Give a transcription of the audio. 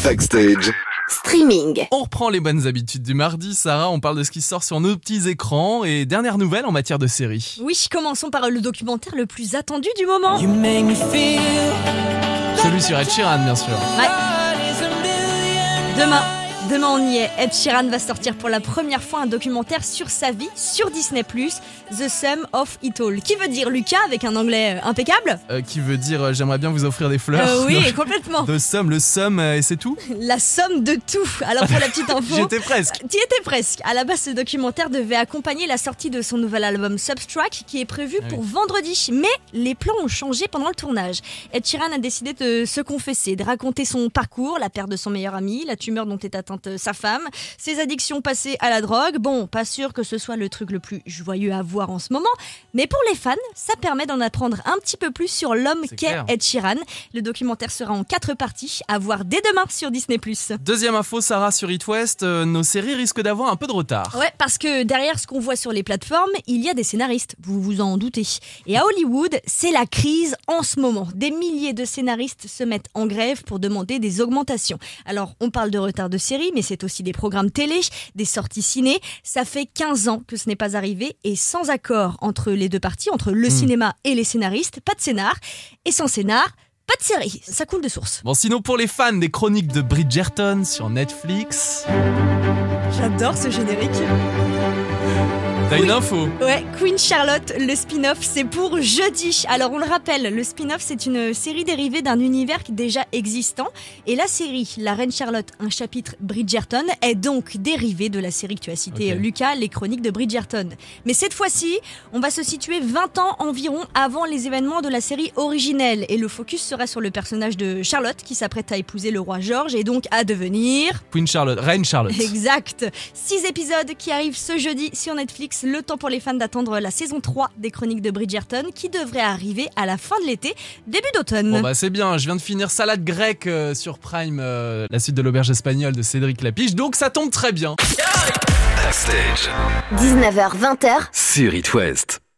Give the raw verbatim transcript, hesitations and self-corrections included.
Backstage. Streaming. On reprend les bonnes habitudes du mardi. Sarah, on parle de ce qui sort sur nos petits écrans. Et dernière nouvelle en matière de séries. Oui, commençons par le documentaire le plus attendu du moment. Celui sur Ed Sheeran, bien sûr. Ouais. Demain. Demain on y est, Ed Sheeran va sortir pour la première fois un documentaire sur sa vie sur Disney plus, The Sum of It All. Qui veut dire Lucas avec un anglais impeccable euh, Qui veut dire euh, j'aimerais bien vous offrir des fleurs. euh, Oui, non. complètement. The Sum, le Sum euh, et c'est tout. La somme de tout. Alors pour la petite info, J'étais presque. T'y étais presque. À la base, ce documentaire devait accompagner la sortie de son nouvel album Substract qui est prévu ah pour oui. vendredi. Mais les plans ont changé pendant le tournage. Ed Sheeran a décidé de se confesser, de raconter son parcours, la perte de son meilleur ami, la tumeur dont est atteinte sa femme, ses addictions passées à la drogue. Bon, pas sûr que ce soit le truc le plus joyeux à voir en ce moment, mais pour les fans, ça permet d'en apprendre un petit peu plus sur l'homme C'est qu'est clair. Ed Sheeran. Le documentaire sera en quatre parties, à voir dès demain sur Disney plus. Deuxième info, Sarah, sur It West, euh, nos séries risquent d'avoir un peu de retard. Ouais, parce que derrière ce qu'on voit sur les plateformes, il y a des scénaristes, vous vous en doutez. Et à Hollywood, c'est la crise en ce moment. Des milliers de scénaristes se mettent en grève pour demander des augmentations. Alors, on parle de retard de série, mais c'est aussi des programmes télé, des sorties ciné. Ça fait quinze ans que ce n'est pas arrivé et sans accord entre les deux parties, entre le mmh. cinéma et les scénaristes, pas de scénar. Et sans scénar, pas de série. Ça coule de source. Bon, sinon pour les fans des chroniques de Bridgerton sur Netflix, J'adore ce générique. t'as Oui. une info. Ouais, Queen Charlotte, le spin-off, c'est pour jeudi. Alors on le rappelle, le spin-off c'est une série dérivée d'un univers déjà existant. Et la série La Reine Charlotte, un chapitre Bridgerton, est donc dérivée de la série que tu as citée, Ok. Lucas, Les Chroniques de Bridgerton. Mais cette fois-ci, on va se situer vingt ans environ avant les événements de la série originelle. Et le focus sera sur le personnage de Charlotte qui s'apprête à épouser le roi George et donc à devenir... Queen Charlotte, Reine Charlotte. Exact. Six épisodes qui arrivent ce jeudi sur Netflix. Le temps pour les fans d'attendre la saison trois des Chroniques de Bridgerton qui devrait arriver à la fin de l'été, début d'automne. Bon bah c'est bien, je viens de finir Salade grecque euh, sur Prime, euh, la suite de l'auberge espagnole de Cédric Lapiche, donc ça tombe très bien. Backstage. dix-neuf heures vingt. Sur It West.